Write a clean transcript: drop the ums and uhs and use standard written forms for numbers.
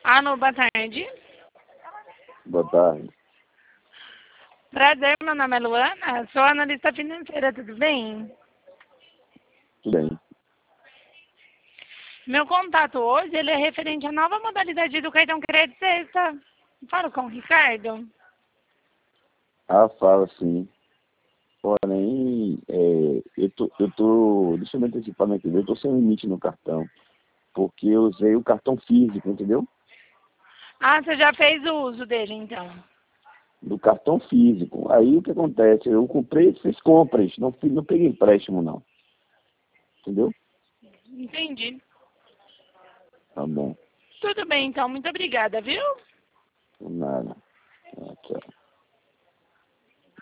Alô, boa tarde. Boa tarde. Prazer, meu nome é Luana, sou analista financeira, tudo bem? Tudo bem. Meu contato hoje ele é referente à nova modalidade do cartão crédito sexta. Falo com o Ricardo. Ah, fala sim. Porém, deixa eu me antecipar aqui, eu tô sem limite no cartão, porque eu usei o cartão físico, entendeu? Ah, você já fez o uso dele, então. Do cartão físico. Aí o que acontece? Eu comprei, fiz compras, não peguei empréstimo não, entendeu? Entendi. Tá bom. Tudo bem, então. Muito obrigada, viu? Nada. Tchau.